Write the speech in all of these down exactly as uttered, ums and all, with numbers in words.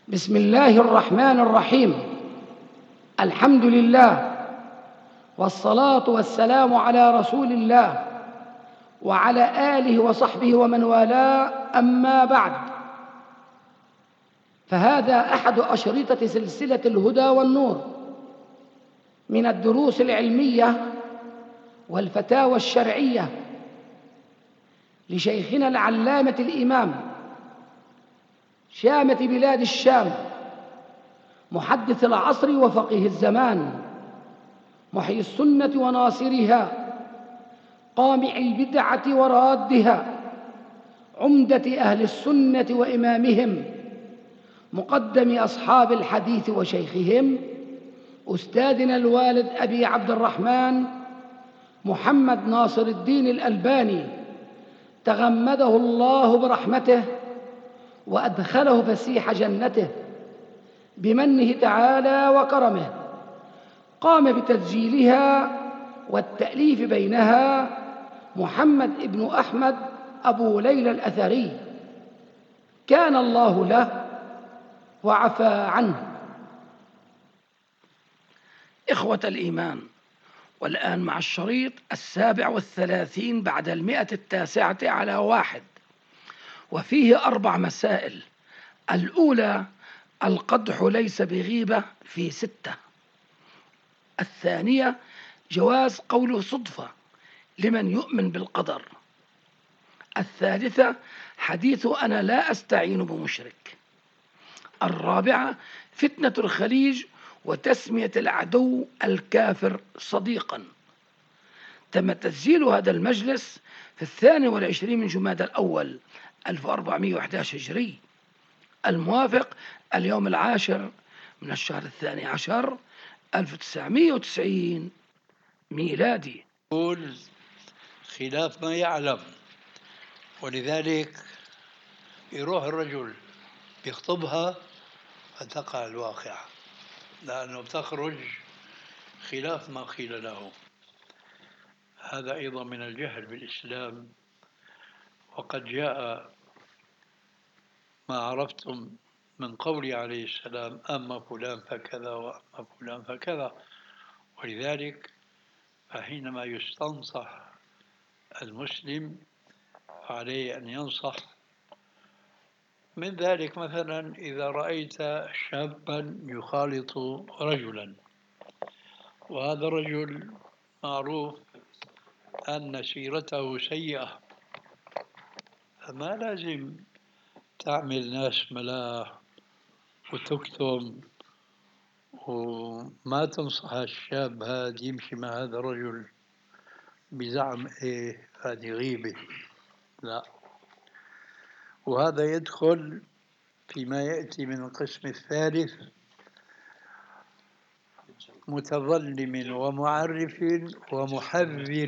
بسم الله الرحمن الرحيم. الحمد لله، والصلاة والسلام على رسول الله وعلى آله وصحبه ومن والاه، أما بعد، فهذا أحد أشرطة سلسلة الهدى والنور من الدروس العلمية والفتاوى الشرعية لشيخنا العلامة الإمام شامة بلاد الشام، محدث العصر وفقيه الزمان، محيي السنة وناصرها، قامع البدعة ورادها، عمدة أهل السنة وإمامهم، مقدم أصحاب الحديث وشيخهم، أستاذنا الوالد أبي عبد الرحمن محمد ناصر الدين الألباني، تغمده الله برحمته وأدخله فسيح جنته بمنه تعالى وكرمه. قام بتسجيلها والتأليف بينها محمد ابن أحمد أبو ليلى الأثري، كان الله له وعفى عنه. إخوة الإيمان، والآن مع الشريط السابع والثلاثين بعد المئة التاسعة على واحد، وفيه أربع مسائل. الأولى: القدح ليس بغيبة في ستة. الثانية: جواز قوله صدفة لمن يؤمن بالقدر. الثالثة: حديث أنا لا أستعين بمشرك. الرابعة: فتنة الخليج وتسمية العدو الكافر صديقا. تم تسجيل هذا المجلس في الثاني والعشرين من جمادى الأول ألف وأربعمائة وأحد عشر هجري، الموافق اليوم العاشر من الشهر الثاني عشر ألف وتسعمائة وتسعين ميلادي. يقول خلاف ما يعلم، ولذلك يروح الرجل يخطبها فتقع الواقعة، لأنه بتخرج خلاف ما قيل له. هذا أيضا من الجهل بالإسلام. وقد جاء ما عرفتم من قوله عليه السلام: أما فلان فكذا وأما فلان فكذا. ولذلك فحينما يستنصح المسلم عليه أن ينصح. من ذلك مثلا إذا رأيت شابا يخالط رجلا، وهذا الرجل معروف أن سيرته سيئة، فما لازم تعمل ناس ملاح وتكتم وما تنصح الشاب هذا يمشي مع هذا الرجل بزعم إيه هذه غيبة. لا، وهذا يدخل فيما يأتي من القسم الثالث: متظلم ومعرف ومحذر.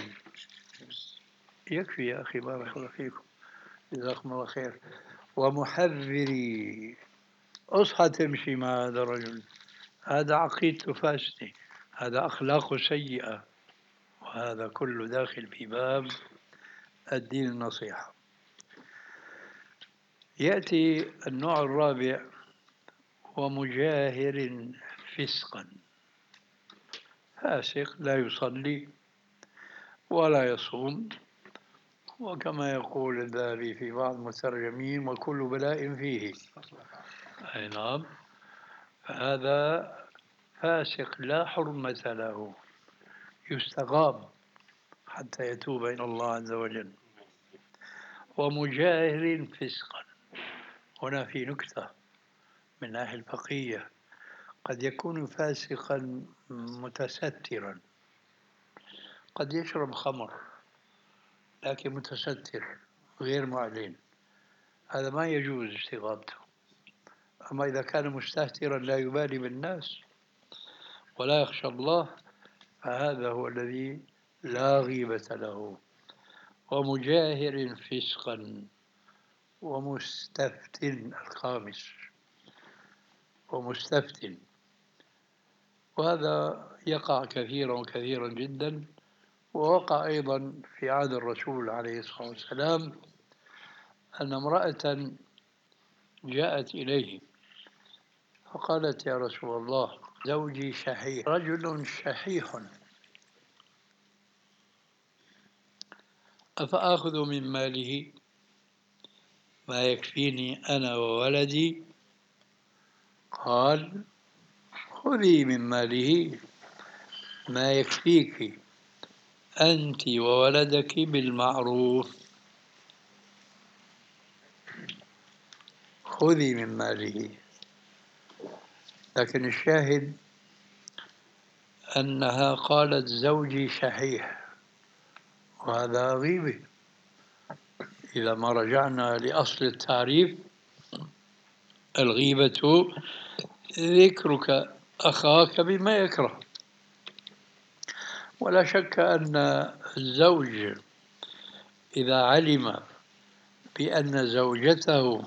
يكفي يا أخي، بارك الله فيكم، جزاكم الله خير. ومحذر، أصحى تمشي مع هذا الرجل، هذا عقيدته فاسدة، هذا أخلاقه سيئة، وهذا كله داخل في باب الدين النصيحة. يأتي النوع الرابع: ومجاهر فسقا. فاسق لا يصلي ولا يصوم، وكما يقول الذهبي في بعض المترجمين: وكل بلاء فيه. أي نعم، فهذا فاسق لا حرمة له، يستغاب حتى يتوب إلى الله عز وجل. ومجاهر فسقا، هنا في نكتة من ناحية الفقهية: قد يكون فاسقا متسترا، قد يشرب خمر لكن متستر غير معلن، هذا ما يجوز استغابته. أما إذا كان مستهترا لا يبالي بالناس ولا يخشى الله، فهذا هو الذي لا غيبة له. ومجاهر فسقا ومستفتن، الخامس، ومستفتن، وهذا يقع كثيرا وكثيرا جدا. ووقع أيضا في عهد الرسول عليه الصلاة والسلام أن امرأة جاءت إليه فقالت يا رسول الله زوجي شحيح، رجل شحيح، أفآخذ من ماله ما يكفيني أنا وولدي؟ قال خذي من ماله ما يكفيك أنت وولدك بالمعروف. خذي من ماله. لكن الشاهد أنها قالت زوجي شحيح، وهذا غيبة. إذا ما رجعنا لأصل التعريف، الغيبة ذكرك أخاك بما يكره. ولا شك أن الزوج إذا علم بأن زوجته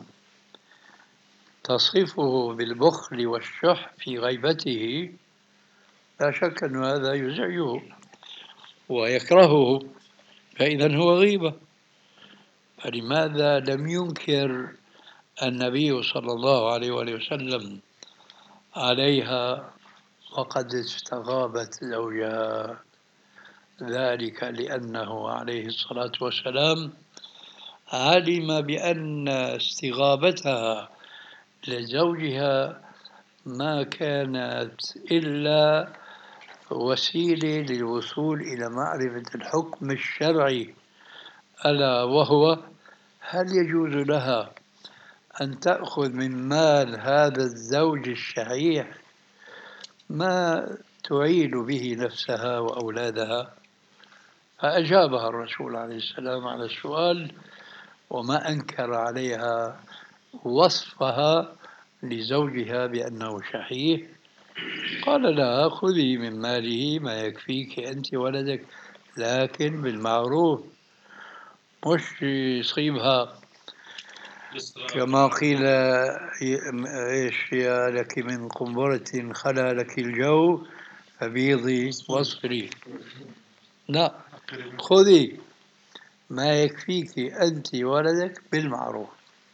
تصفه بالبخل والشح في غيبته، لا شك أن هذا يزعجه ويكرهه، فإذا هو غيبة. فلماذا لم ينكر النبي صلى الله عليه وآله وسلم عليها وقد استغابت زوجها؟ ذلك لأنه عليه الصلاة والسلام علم بأن استغابتها لزوجها ما كانت إلا وسيلة للوصول إلى معرفة الحكم الشرعي، ألا وهو هل يجوز لها أن تأخذ من مال هذا الزوج الشحيح ما تعين به نفسها وأولادها؟ فأجابها الرسول عليه السلام على السؤال، وما أنكر عليها وصفها لزوجها بأنه شحيح. قال لها خذي من ماله ما يكفيك أنت ولدك، لكن بالمعروف، مش يصيبها كما قيل إيش يا لك من قنبرة خلا لك الجو فبيضي واصفري. لا، خذي ما يكفيك أنت ولدك بالمعروف.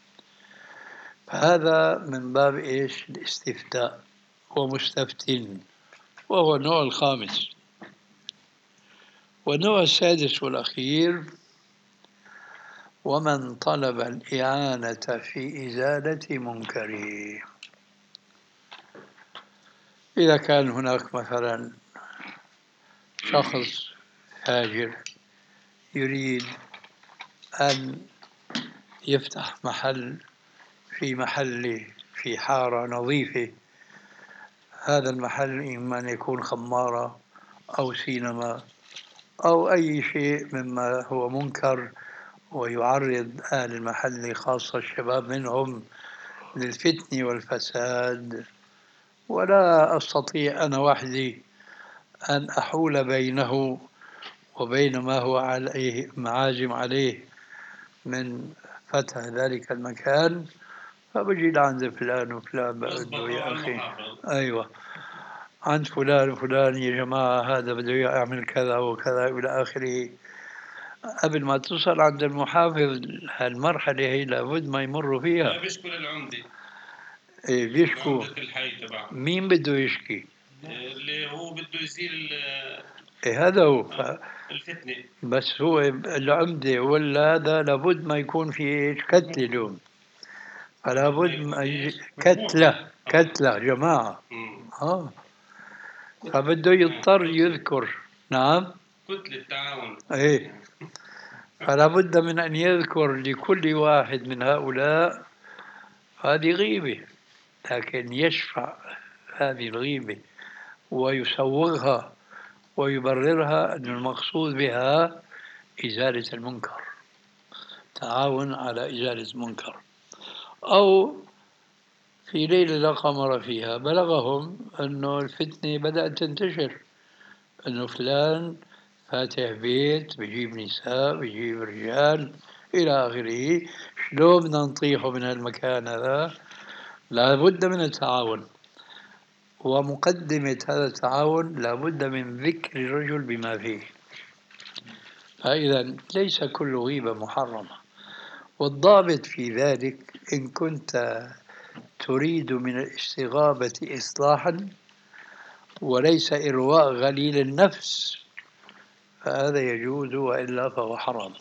فهذا من باب إيش؟ الاستفتاء ومستفتين، وهو النوع الخامس. والنوع السادس والأخير ومن طلب الإعانة في إزالة منكره. إذا كان هناك مثلا شخص فاجر يريد أن يفتح محل في محله في حارة نظيفة، هذا المحل إما أن يكون خمارة أو سينما أو أي شيء مما هو منكر ويعرض أهل المحل خاصة الشباب منهم للفتن والفساد، ولا أستطيع أنا وحدي أن أحول بينه وبين ما هو عليه معازم عليه من فتح ذلك المكان، فبجي لعند فلان وفلان بده يا أخي، أيوة عند فلان وفلان يا جماعة هذا بده يعمل كذا وكذا إلى آخره. قبل ما توصل عند المحافظ هالمرحلة هي لابد ما يمروا فيها. لا بيشكوا للعمدة. إيه بيشكوا. عمدة الحي تبعهم. مين بده يشكي؟ اللي هو بده يزيل إيه هذا هو. ف... الفتنة. بس هو العمدة ولا هذا لابد ما يكون في إيش؟ كتلة اليوم. فلا بد ما يجي كتلة كتلة جماعة. آه فبده يضطر يذكر. نعم كتلة تعاون. إيه فلا بد من أن يذكر لكل واحد من هؤلاء هذه غيبة، لكن يشفع هذه الغيبة ويسوغها ويبررها أن المقصود بها إزالة المنكر، تعاون على إزالة المنكر. أو في ليلة لا قمر فيها بلغهم أنه الفتنة بدأت تنتشر، أنه فلان فاتح بيت بيجيب نساء بيجيب رجال إلى آخره، شلون بدنا نطيحه من هالمكان هذا؟ لابد من التعاون، ومقدمة هذا التعاون لابد من ذكر الرجل بما فيه. فإذا ليس كل غيبة محرمة، والضابط في ذلك إن كنت تريد من الاستغابة إصلاحا وليس إرواء غليل النفس فهذا يجوز وإلا فهو حرام.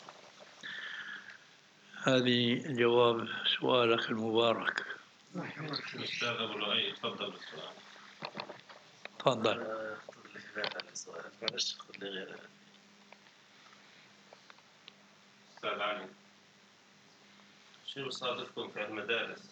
هذه جواب سؤالك المبارك. أستاذ أبو لؤي تفضل بالسؤال. تفضل. أستاذ علي، شو يصادفكم في المدارس؟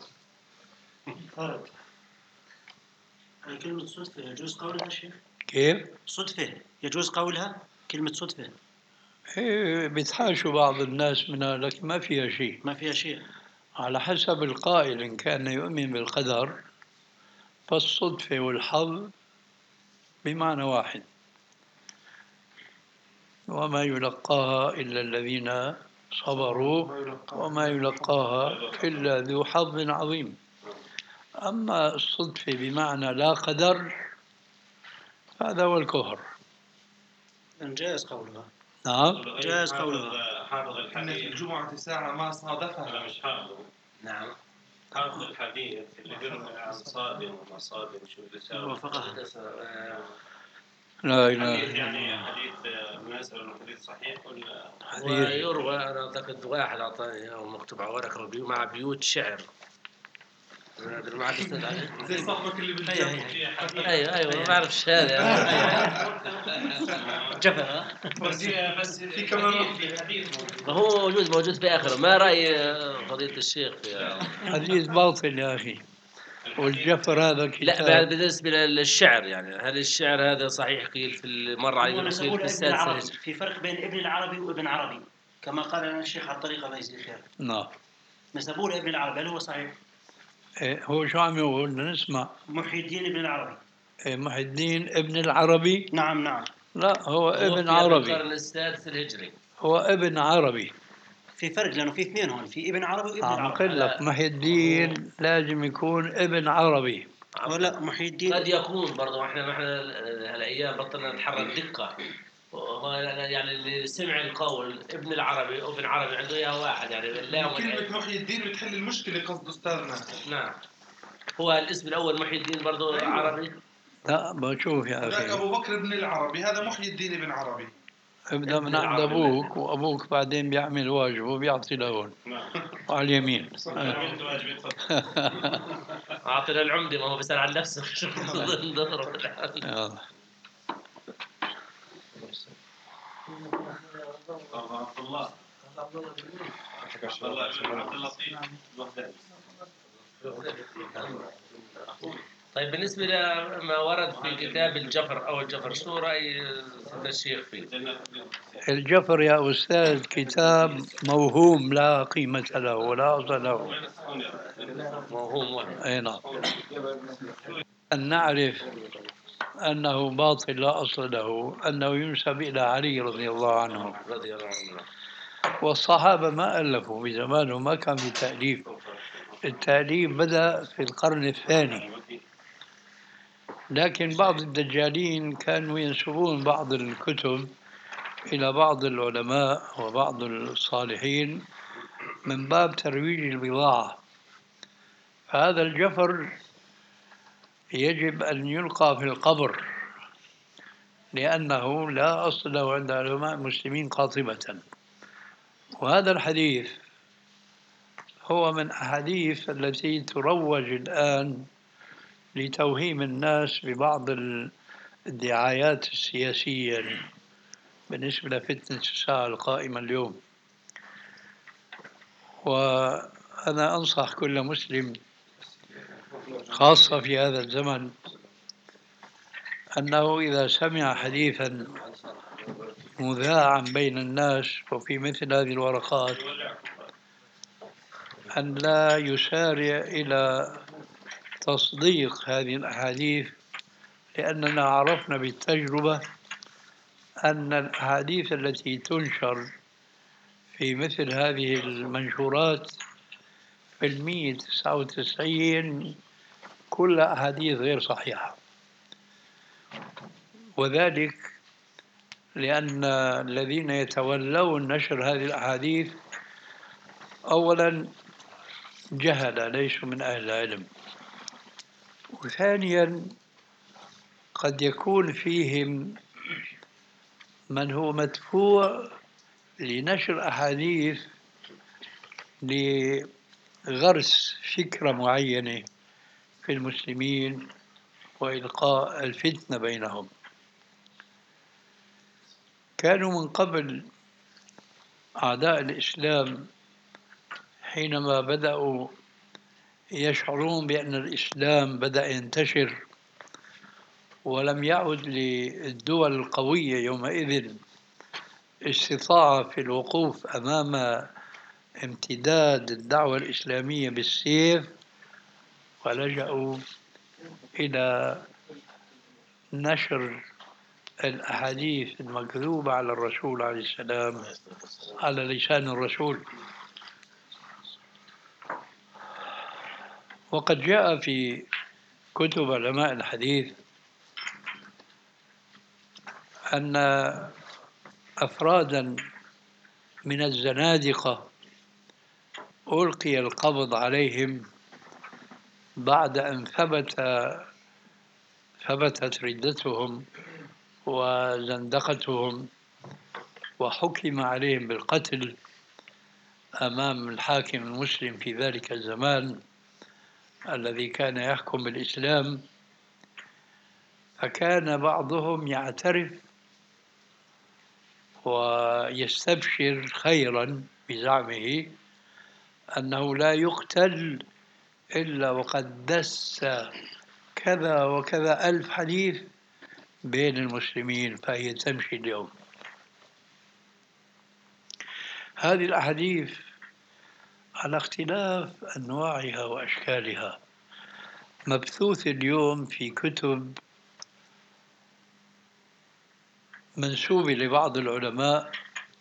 فرق. هاي كلمة صدفة يجوز قولها شيخ؟ كيف؟ صدفة يجوز قولها كلمة صدفة؟ إيه بيتحاشوا بعض الناس منها لكن ما فيها شيء. ما فيها شيء. على حسب القائل إن كان يؤمن بالقدر فالصدفة والحظ بمعنى واحد وما يلقاها إلا الذين صبروا وما يلقاها إلا ذو حظ عظيم. أما الصدفة بمعنى لا قدر هذا هو الكفر. جائز قولها. نعم جائز قولها. حافظ إن في الحديث. الجمعة ساعة ما صادفها. أنا مش حافظه. نعم. حافظ الحديث اللي بيروي عن صادم وما صادم شو اللي وافقها. لا إله حديث إلا يعني الله. حديث الناس انه حديث صحيح ولا حديث ويروى انا اعتقد واحد اعطاني اياه مكتوب على ورقه وبيو- مع بيوت شعر. هذا معك استاذ علي؟ زي صاحبك اللي بالجنب. ايوه ايوه ايوه ما بعرفش هذا. جفا. بس بس في كمان حديث في حديث موجود. هو موجود موجود في اخره. ما راي فضيله الشيخ في حديث باطل يا أخي. والجفر هذا لا كتاب. بالنسبه للشعر يعني هل الشعر هذا صحيح قيل في المره علينا قيل ونسبوا في ابن السادسه العربي. هجري. في فرق بين ابن العربي وابن عربي كما قال لنا الشيخ على الطريقة ما يجزي خير. نعم. نسبوا ابن العربي هل هو صحيح؟ إيه هو شو عم يقول بدنا نسمع. محي الدين ابن العربي. إيه محي الدين ابن العربي. نعم نعم. لا هو ابن توفي عربي. القرن السادس الهجري. هو ابن عربي. في فرق لأنه في اثنين هون في ابن عربي وابن عم العربي. أقول لك محي الدين لازم يكون ابن عربي. ولا محي الدين قد يكون برضه احنا نحن هالايام بطلنا نتحرك دقه. وهو يعني اللي سمع القول ابن العربي وابن عربي عنده اياه واحد يعني لا كلمة محي الدين بتحل المشكلة قصد أستاذنا. نعم. هو الاسم الاول محي الدين برضه أيوة. عربي. لا بشوف يا هذاك أخي. أبو بكر بن العربي هذا محي الدين بن عربي. ابدأ ابن من عند العربي. أبوك وأبوك بعدين بيعمل واجبه وبيعطي لهون وعلى اليمين. عملت واجبي تفضل. اعطينا العمده ما هو بيسال عن نفسه. شو ندور يلا. عبد الله عبد الله عبد اللطيف بغدادي. طيب بالنسبه لما ورد في كتاب الجفر او الجفر شو راي الشيخ فيه؟ الجفر يا أستاذ كتاب موهوم لا قيمة له ولا أصل له. موهوم وهم. أي نعم. أن نعرف أنه باطل لا أصل له أنه ينسب إلى علي رضي الله عنه. رضي الله عنه. والصحابة ما ألفوا بزمانه ما كان في تأليف. التأليف بدأ في القرن الثاني. لكن بعض الدجالين كانوا ينسبون بعض الكتب إلى بعض العلماء وبعض الصالحين من باب ترويج البضاعة. هذا الجفر يجب أن يلقى في القبر لأنه لا أصل له عند علماء المسلمين قاطبة. وهذا الحديث هو من أحاديث التي تروج الآن لتوهيم الناس ببعض الدعايات السياسية بالنسبة لفتنة الساعة القائمة اليوم. وأنا أنصح كل مسلم خاصة في هذا الزمن أنه إذا سمع حديثا مذاعا بين الناس وفي مثل هذه الورقات أن لا يسارع إلى تصديق هذه الأحاديث لأننا عرفنا بالتجربة أن الأحاديث التي تنشر في مثل هذه المنشورات في المية تسعة وتسعين كل أحاديث غير صحيحة. وذلك لأن الذين يتولون نشر هذه الأحاديث أولا جهلة ليسوا من أهل العلم. وثانيا قد يكون فيهم من هو مدفوع لنشر أحاديث لغرس فكرة معينة في المسلمين وإلقاء الفتنة بينهم. كانوا من قبل أعداء الإسلام حينما بدأوا يشعرون بأن الإسلام بدأ ينتشر ولم يعد للدول القوية يومئذ استطاعة في الوقوف أمام امتداد الدعوة الإسلامية بالسيف، ولجأوا إلى نشر الأحاديث المكذوبة على الرسول عليه السلام على لسان الرسول. وقد جاء في كتب علماء الحديث أن أفرادا من الزنادقة ألقي القبض عليهم بعد أن ثبت ثبتت ردتهم وزندقتهم، وحكم عليهم بالقتل أمام الحاكم المسلم في ذلك الزمان الذي كان يحكم بالإسلام. فكان بعضهم يعترف ويستبشر خيرا بزعمه أنه لا يقتل إلا وقد دس كذا وكذا ألف حديث بين المسلمين فهي تمشي اليوم. هذه الأحاديث على اختلاف أنواعها وأشكالها مبثوث اليوم في كتب منسوبة لبعض العلماء،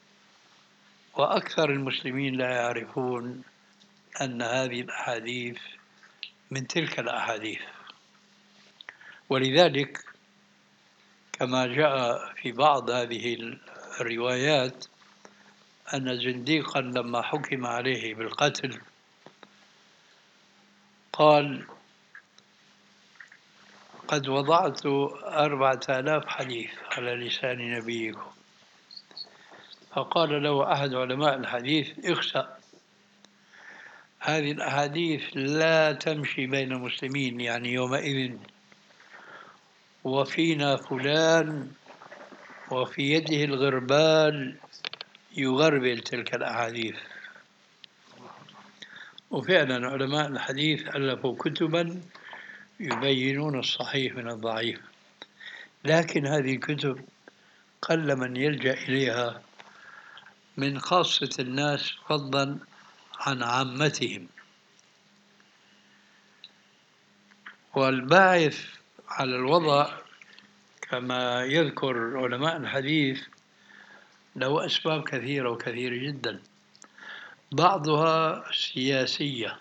وأكثر المسلمين لا يعرفون أن هذه الأحاديث من تلك الأحاديث. ولذلك كما جاء في بعض هذه الروايات أن زنديقا لما حكم عليه بالقتل قال: قد وضعت أربعة آلاف حديث على لسان نبيكم. فقال له أحد علماء الحديث: اخسأ، هذه الأحاديث لا تمشي بين المسلمين يعني يومئذ، وفينا فلان وفي يده الغربال يغربل تلك الأحاديث. وفعلا علماء الحديث ألفوا كتبا يبينون الصحيح من الضعيف، لكن هذه الكتب قل من يلجأ إليها من خاصة الناس فضلا عن عامتهم. والباعث على الوضع كما يذكر علماء الحديث له أسباب كثيرة وكثيرة جدا، بعضها سياسية،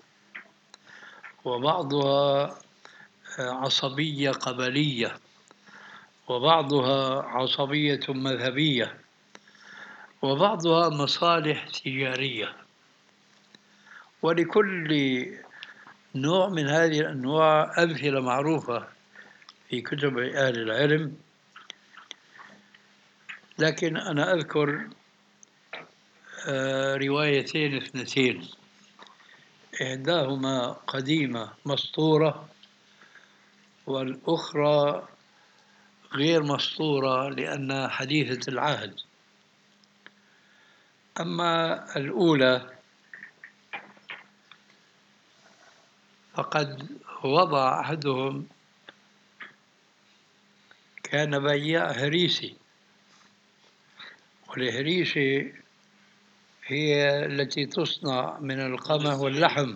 وبعضها عصبية قبلية، وبعضها عصبية مذهبية، وبعضها مصالح تجارية. ولكل نوع من هذه الأنواع أمثلة معروفة في كتب أهل العلم، لكن أنا أذكر روايتين اثنتين، إحداهما قديمة مسطورة والأخرى غير مسطورة لأنها حديثة العهد. أما الأولى فقد وضع أحدهم، كان بياع هريسي، والهريسة هي التي تصنع من القمح واللحم.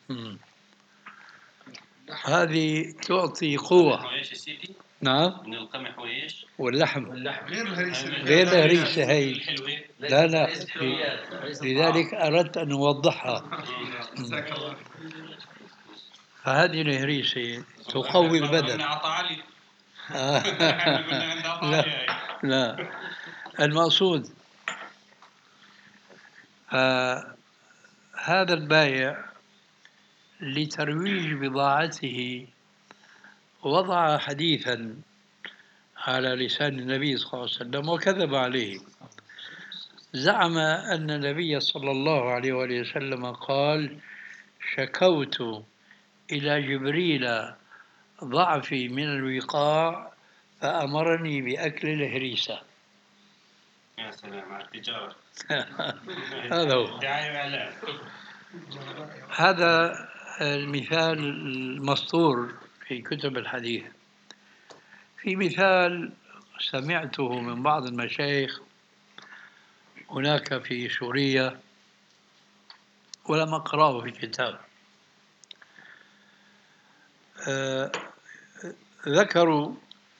هذه تعطي قوة. نعم، من القمح وإيش؟ واللحم غير الهريسة. غير الهريسة هي. الحلوة. لا لا، لذلك أردت أن أوضحها. جزاك الله. فهذه الهريسة تقوي البدن. لا لا، المقصود آه هذا البايع لترويج بضاعته وضع حديثا على لسان النبي صلى الله عليه وسلم وكذب عليه. زعم أن النبي صلى الله عليه وآله وسلم قال: شكوت إلى جبريل ضعفي من الوقاع فأمرني بأكل الهريسة. يا سلام على التجارة. هذا هو. دعاية وإعلان. هذا المثال المسطور في كتب الحديث. في مثال سمعته من بعض المشايخ هناك في سوريا ولم أقرأه في كتاب. أه ذكروا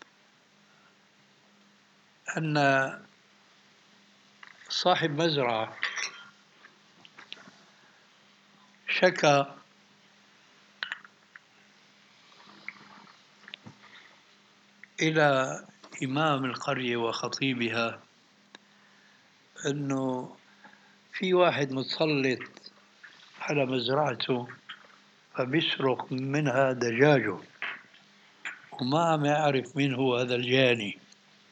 أن صاحب مزرعة شكى إلى إمام القرية وخطيبها أنه في واحد متسلط على مزرعته فبيسرق منها دجاجه وما عم يعرف مين هو هذا الجاني.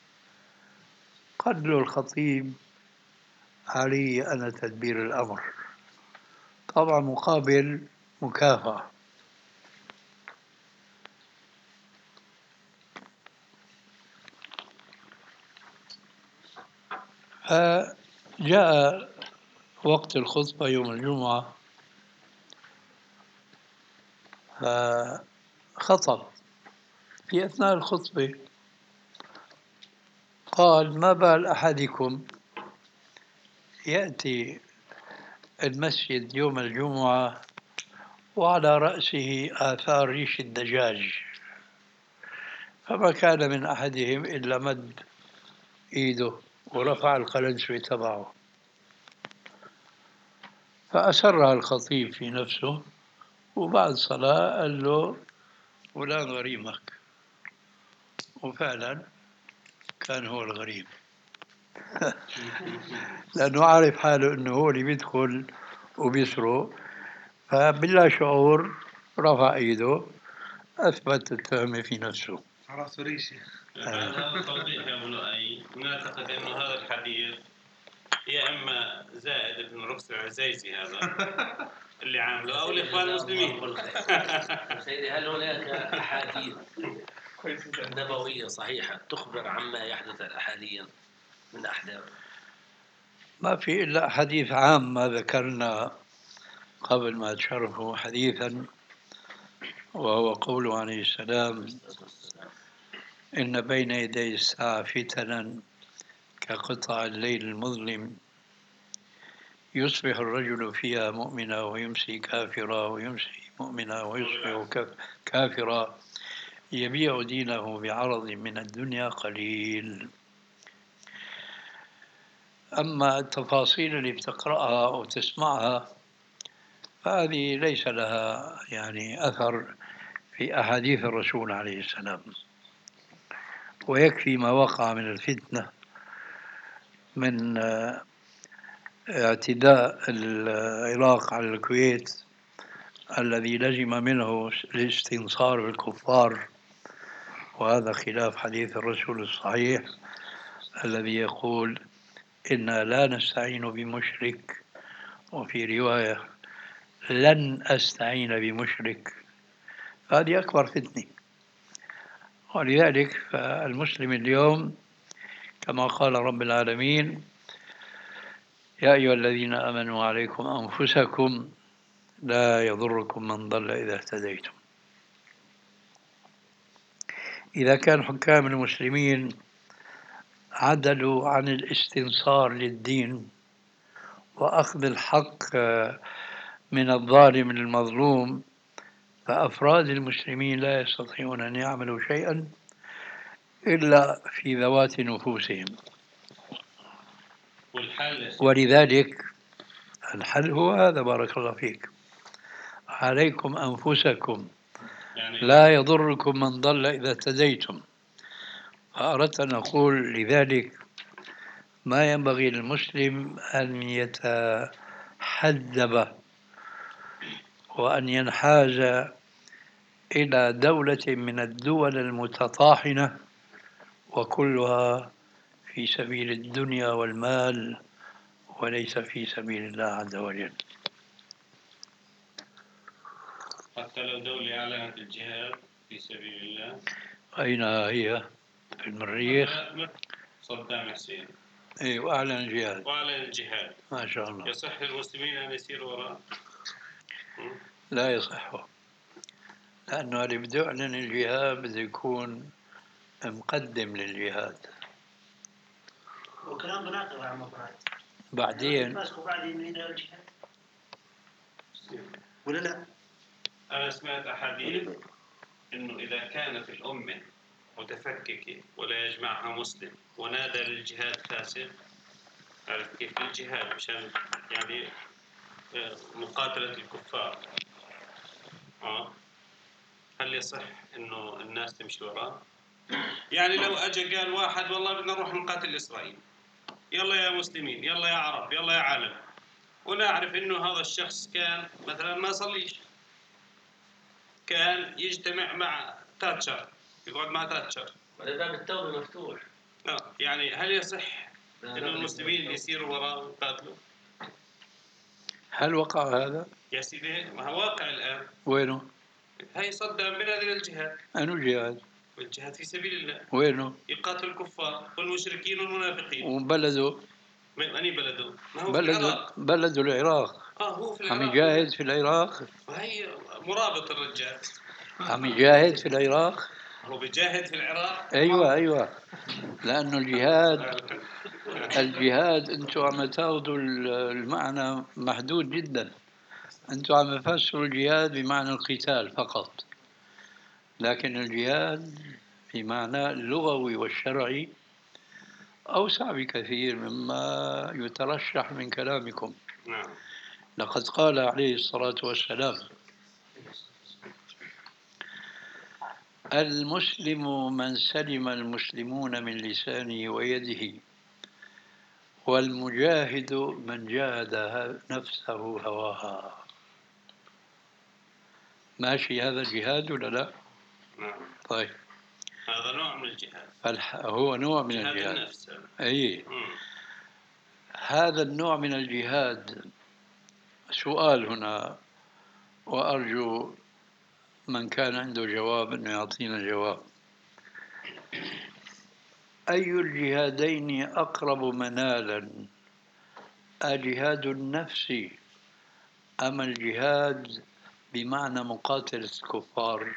قال له الخطيب: علي أنا تدبير الأمر، طبعا مقابل مكافأة. فجاء وقت الخطبة يوم الجمعة فخطب. في أثناء الخطبة قال: ما بال أحدكم يأتي المسجد يوم الجمعة وعلى رأسه آثار ريش الدجاج؟ فما كان من أحدهم إلا مد إيده ورفع القلنسوة تبعه. فأسرها الخطيب في نفسه، وبعد صلاة قال له: فلان غريمك. وفعلا كان هو الغريم لأنه عارف حاله أنه هو اللي بيدخل وبيسرق، فبلا شعور رفع إيده أثبت التهمة في نفسه. راسه ريشه. بعد هذا التوضيح يا ابو لؤي نعتقد انه هذا الحديث يا اما زائد بن رفس العزيزي هذا اللي عامله او الاخوان المسلمين. سيدي، هل هناك احاديث نبويه صحيحه تخبر عما يحدث حاليا من احداث؟ ما في إلا حديث عام ما ذكرنا قبل ما تشرفوا حديثا، وهو قوله عليه السلام: إن بين يدي الساعة فتنا كقطع الليل المظلم يصبح الرجل فيها مؤمنا ويمسي كافرا ويمسي مؤمنا ويصبح كافرا يبيع دينه بعرض من الدنيا قليل. أما التفاصيل اللي بتقرأها أو تسمعها فهذه ليس لها يعني أثر في أحاديث الرسول عليه السلام، ويكفي ما وقع من الفتنة من اعتداء العراق على الكويت الذي لزم منه الاستنصار بالكفار، وهذا خلاف حديث الرسول الصحيح الذي يقول: إنا لا نستعين بمشرك، وفي رواية: لن أستعين بمشرك. هذه أكبر فتنة. ولذلك فالمسلم اليوم كما قال رب العالمين: يا أيها الذين آمنوا عليكم أنفسكم لا يضركم من ضل إذا اهتديتم. إذا كان حكام المسلمين عدلوا عن الاستنصار للدين وأخذ الحق من الظالم للمظلوم، فأفراد المسلمين لا يستطيعون أن يعملوا شيئا إلا في ذوات نفوسهم. ولذلك الحل هو هذا، بارك الله فيك: عليكم أنفسكم لا يضركم من ضل إذا اهتديتم. فأردت أن أقول لذلك ما ينبغي للمسلم أن يتحدب وأن ينحاز إلى دولة من الدول المتطاحنة وكلها في سبيل الدنيا والمال وليس في سبيل الله عز وجل. حتى لو دولة أعلنت الجهاد في سبيل الله. أين هي؟ في المريخ. صدام حسين. إيه، وأعلن الجهاد. وأعلن الجهاد. ما شاء الله. يصح للمسلمين أن يسيروا وراء؟ لا يصح، لأنه اللي بده يعلن الجهاد بده يكون مقدم للجهاد. وكلام بناقض يا عم ابراهيم. بعدين ماسكوا بعدين يريد الجهاد ولا لا؟ أنا سمعت أحاديث إنه إذا كانت الأمة متفككة ولا يجمعها مسلم ونادى للجهاد فاسد، عرفت كيف؟ للجهاد مشان يعني مقاتلة الكفار. آه هل يصح إنه الناس تمشي وراه؟ يعني لو أجا قال واحد والله بدنا نروح نقاتل إسرائيل، يلا يا مسلمين، يلا يا عرب، يلا يا عالم، ونعرف إنه هذا الشخص كان مثلا ما صليش، كان يجتمع مع تاتشر، يقعد مع تاتشر، باب التوبة مفتوح. آه يعني هل يصح إنه المسلمين يسيروا وراء ويقاتلوا؟ هل وقع هذا؟ يا سيدي ما هو واقع الآن. وينه؟ هي صدام بنادي للجهاد. أنو جهاد؟ والجهاد في سبيل الله. وينه؟ يقاتل الكفار والمشركين والمنافقين. وبلده؟ من أني بلده؟ ما هو بلده في العراق. بلده العراق. آه هو في عم العراق. يجاهد في العراق؟ وهي مرابط الرجال. عم يجاهد في العراق؟ هو بيجاهد في العراق. أيوة أيوة، لأنه الجهاد الجهاد أنتم عم تاخذوا المعنى محدود جدا. أنتم عم تفسروا الجهاد بمعنى القتال فقط، لكن الجهاد في معنى اللغوي والشرعي أوسع بكثير مما يترشح من كلامكم. نعم. لقد قال عليه الصلاة والسلام: المسلم من سلم المسلمون من لسانه ويده، والمجاهد من جاهد نفسه هواها. ماشي هذا الجهاد ولا لا؟ نعم. طيب، هذا نوع من الجهاد. فالح... هو نوع من جهاد الجهاد. النفس. أي مم. هذا النوع من الجهاد. سؤال هنا، وأرجو من كان عنده جواب أنه يعطينا جواب. أي الجهادين أقرب منالا، الجهاد النفسي أم الجهاد بمعنى مقاتلة الكفار؟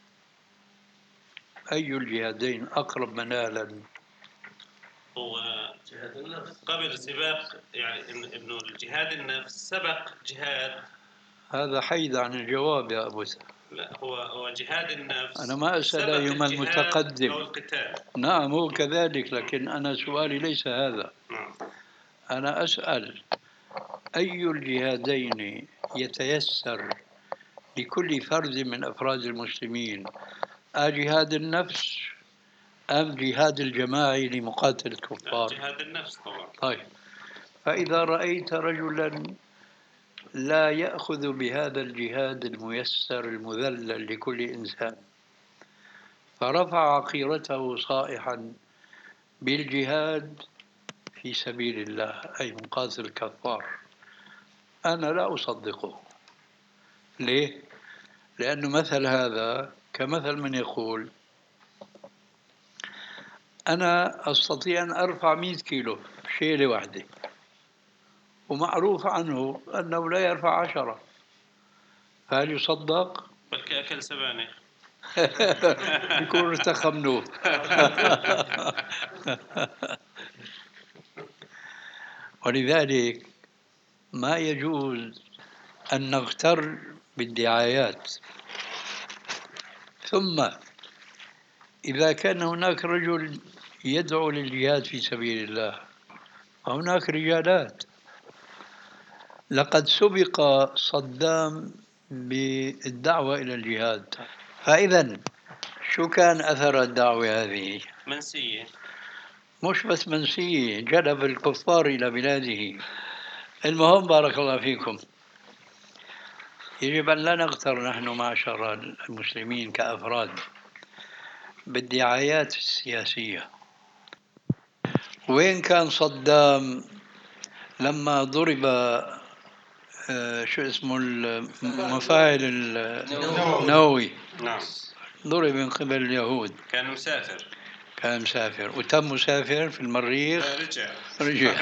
أي الجهادين أقرب منالا؟ هو جهاد النفس قبل سباق، يعني إن- إنه الجهاد النفس سبق جهاد. هذا حيد عن الجواب يا أبو سعد. لا، هو هو جهاد النفس. أنا ما أسأل سبق أيهما الجهاد المتقدم. أو القتال. نعم هو كذلك، لكن أنا سؤالي ليس هذا. نعم. أنا أسأل أي الجهادين يتيسر لكل فرد من أفراد المسلمين، جهاد النفس أم جهاد الجماعي لمقاتلة الكفار؟ جهاد النفس طبعا. طيب، فإذا رأيت رجلا لا يأخذ بهذا الجهاد الميسر المذلل لكل إنسان، فرفع عقيرته صائحا بالجهاد في سبيل الله أي مقاتل الكفار، أنا لا أصدقه. ليه؟ لأنه مثل هذا كمثل من يقول: أنا أستطيع أن أرفع مئة كيلو شيلة واحدة، ومعروف عنه أنه لا يرفع عشرة، فهل يصدق؟ بل كأكل سبانخ. يكون ارتخمنوه. ولذلك ما يجوز أن نغتر بالدعايات. ثم إذا كان هناك رجل يدعو للجهاد في سبيل الله، هناك رجالات. لقد سبق صدام بالدعوة إلى الجهاد، فإذا شو كان أثر الدعوة هذه؟ منسية. مش بس منسية، جلب الكفار إلى بلاده. المهم بارك الله فيكم، يجب أن لا نغتر نحن معشر المسلمين كأفراد بالدعايات السياسية. وين كان صدام لما ضرب آه، شو اسمه المفاعل النووي؟ نعم. ضرب من قبل اليهود. كان مسافر. كان مسافر وتم مسافر في المريخ. رجع. رجع.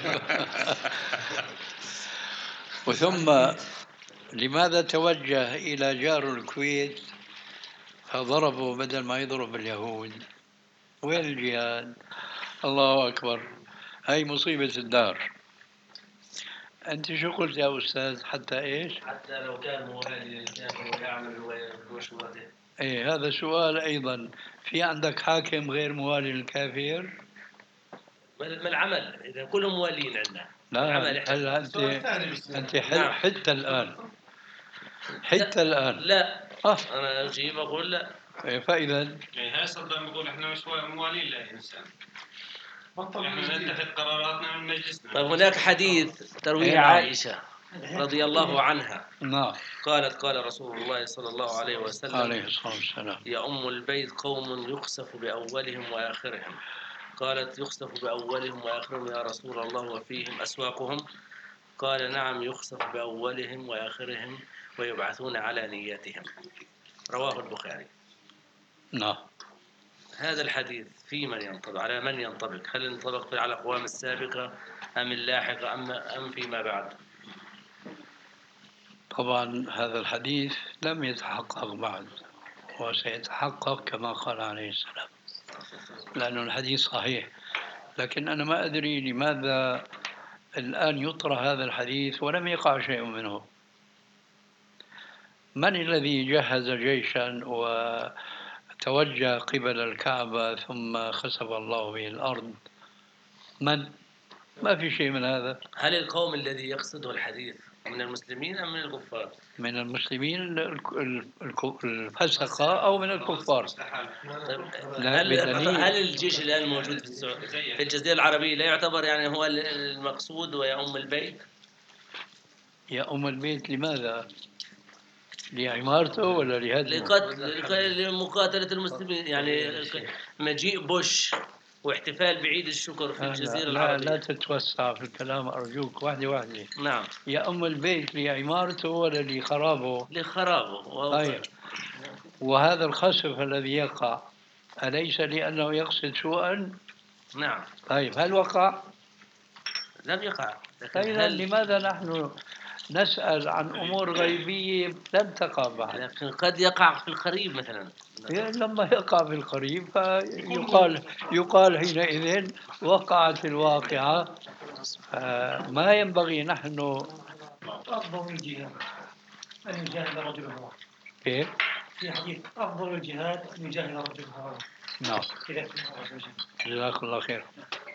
وثم لماذا توجه إلى جار الكويت فضربوا بدل ما يضرب اليهود؟ وين الجهاد؟ الله أكبر، هاي مصيبة الدار. أنت شو قلت يا أستاذ؟ حتى إيش؟ حتى لو كان موالي للكافر ويعمل مشورته. إيه، هذا سؤال أيضا. في عندك حاكم غير موالي للكافر؟ ما العمل إذا كلهم موالين عندنا؟ لا، هلا أنت أنت حل حتى الآن حتى الآن لا آه. أنا أجيب أقول لا. إيه، فإذا يعني هاي صدام يقول إحنا مش موالين للإنسان. إحنا نتخذ قراراتنا من مجلسنا. طيب هناك حديث ترويه إيه، نعم. عائشة رضي الله عنها نعم. قالت قال رسول الله صلى الله عليه وسلم عليه الصلاة والسلام: يؤم البيت قوم يخسف بأولهم وآخرهم. قالت يخسف بأولهم وآخرهم يا رسول الله وفيهم أسواقهم؟ قال نعم يخسف بأولهم وآخرهم ويبعثون على نياتهم. رواه البخاري. نعم. هذا الحديث في من ينطبق على من ينطبق؟ هل ينطبق على الأقوام السابقة أم اللاحقة أم أم فيما بعد؟ طبعا هذا الحديث لم يتحقق بعد، وسيتحقق كما قال عليه السلام، لأنه الحديث صحيح. لكن أنا ما أدري لماذا الآن يطرح هذا الحديث ولم يقع شيء منه. من الذي جهز جيشا وتوجه قبل الكعبة ثم خسف الله به الأرض؟ من؟ ما في شيء من هذا. هل القوم الذي يقصده الحديث من المسلمين أم من الكفار؟ من المسلمين الفسقة أو من الكفار. طيب هل, هل الجيش الآن موجود في, في الجزيرة العربية لا يعتبر يعني هو المقصود ويؤم البيت؟ يؤم البيت لماذا؟ لعمارته ولا لهدمه؟ لقتل لمقاتلة المسلمين، يعني مجيء بوش واحتفال بعيد الشكر في الجزيرة لا العربية. لا تتوسع في الكلام أرجوك، واحدة واحدة. نعم. يؤم البيت لعمارته ولا لخرابه؟ لخرابه. طيب، وهذا الخسف الذي يقع أليس لأنه يقصد سوءا؟ نعم. طيب هل وقع؟ لم يقع. طيب هل... لماذا نحن نسأل عن أمور غيبية لم تقع بعد؟ لكن قد يقع في القريب مثلا. لما يقع في القريب فيقال يقال حينئذ وقعت الواقعة. ما ينبغي نحن أفضل الجهاد أن يجاهد رجل هواه. كيف؟ في حديث أفضل الجهاد أن يجاهد رجل هواه. نعم. جزاك الله خير.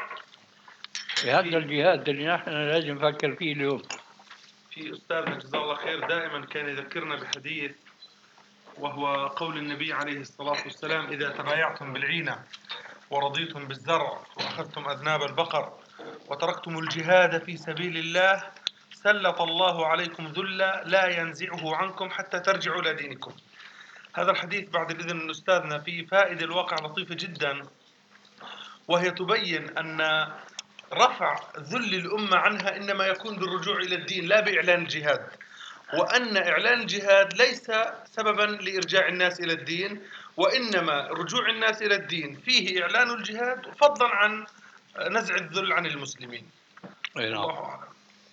هذا الجهاد اللي نحن لازم نفكر فيه اليوم. في أستاذنا جزاه الله خير دائما كان يذكرنا بحديث، وهو قول النبي عليه الصلاة والسلام: إذا تبايعتم بالعينة ورضيتم بالزرع وأخذتم أذناب البقر وتركتم الجهاد في سبيل الله سلط الله عليكم ذلا لا ينزعه عنكم حتى ترجعوا إلى دينكم. هذا الحديث بعد الإذن من أستاذنا فيه فائدة الواقع لطيفة جدا، وهي تبين أن رفع ذل الأمة عنها إنما يكون بالرجوع إلى الدين لا بإعلان الجهاد، وأن إعلان الجهاد ليس سببا لإرجاع الناس إلى الدين، وإنما رجوع الناس إلى الدين فيه إعلان الجهاد فضلا عن نزع الذل عن المسلمين. الله أعلم.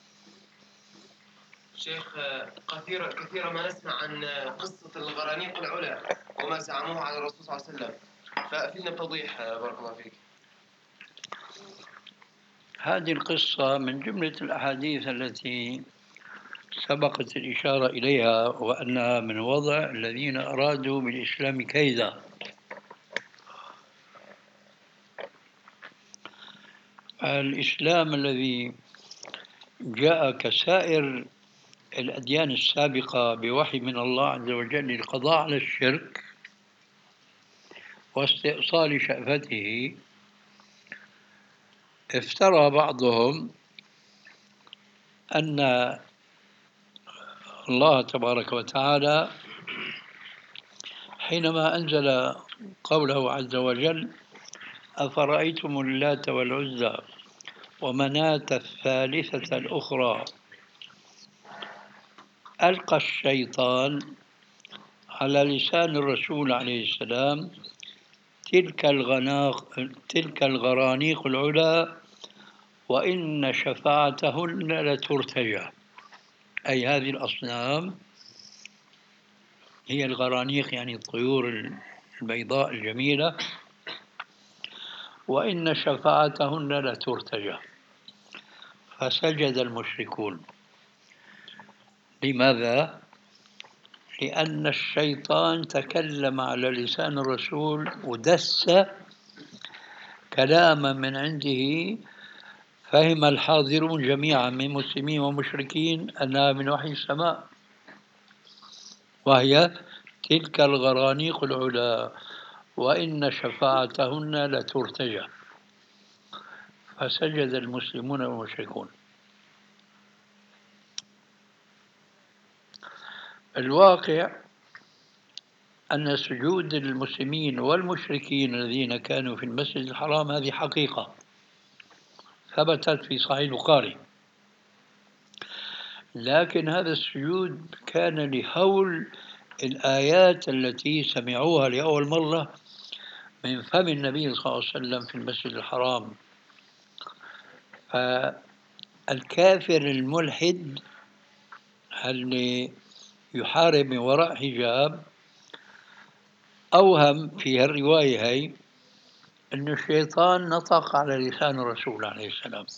شيخ، كثيرا كثيرا ما نسمع عن قصة الغرانيق العلا وما زعموه على الرسول صلى الله عليه وسلم، فأفيدنا بتوضيح بارك الله فيك. هذه القصة من جملة الأحاديث التي سبقت الإشارة إليها، وأنها من وضع الذين أرادوا بالإسلام كيدا. الإسلام الذي جاء كسائر الأديان السابقة بوحي من الله عز وجل للقضاء على الشرك واستئصال شأفته، افترى بعضهم أن الله تبارك وتعالى حينما أنزل قوله عز وجل: أفرأيتم اللات والعزى ومناة الثالثة الأخرى، ألقى الشيطان على لسان الرسول عليه السلام تلك الغناق تلك الغرانيق العلا وإن شفاعتهن لترتجى. أي هذه الأصنام هي الغرانيق، يعني الطيور البيضاء الجميلة، وإن شفاعتهن لترتجى. فسجد المشركون. لماذا؟ لأن الشيطان تكلم على لسان الرسول ودس كلاما من عنده، فهم الحاضرون جميعا من مسلمين ومشركين أنها من وحي السماء، وهي تلك الغرانيق العلا وإن شفاعتهن لترتجى. فسجد المسلمون والمشركون. الواقع أن سجود المسلمين والمشركين الذين كانوا في المسجد الحرام هذه حقيقة ثبتت في صحيح البخاري، لكن هذا السجود كان لهول الآيات التي سمعوها لأول مرة من فم النبي صلى الله عليه وسلم في المسجد الحرام. فالكافر الملحد اللي يحارب من وراء حجاب أوهم في الرواية هي أن الشيطان نطق على لسان الرسول عليه السلام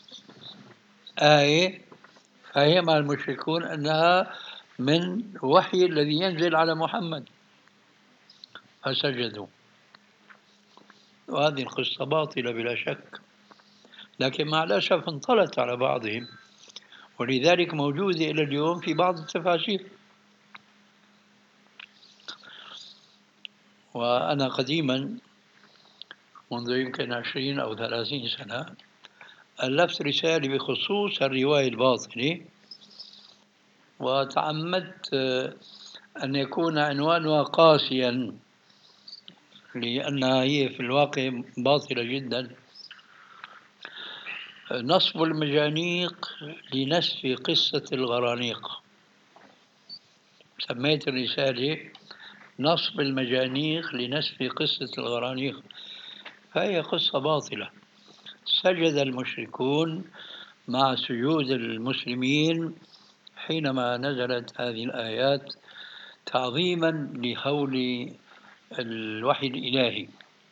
آية فهم المشركون أنها من وحي الذي ينزل على محمد فسجدوا. وهذه القصة باطلة بلا شك، لكن مع الأسف انطلت على بعضهم، ولذلك موجودة إلى اليوم في بعض التفاسير. وأنا قديما منذ يمكن عشرين أو ثلاثين سنة ألفت رسالة بخصوص الرواية الباطلة، وتعمدت أن يكون عنوانها قاسيا لأنها هي في الواقع باطلة جدا: نصب المجانيق لنسف قصة الغرانيق. سميت الرسالة نصب المجانيق لنسف قصة الغرانيق، فهي قصة باطلة. سجد المشركون مع سجود المسلمين حينما نزلت هذه الآيات تعظيما لهول الوحي الإلهي.